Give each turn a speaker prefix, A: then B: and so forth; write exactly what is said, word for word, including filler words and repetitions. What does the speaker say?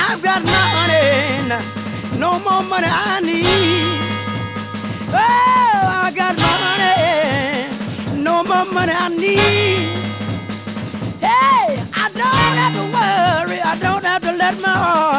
A: I've got money, no more money I need. Oh, I got money, no more money I need. Hey, I don't have to worry, I don't have to let my heart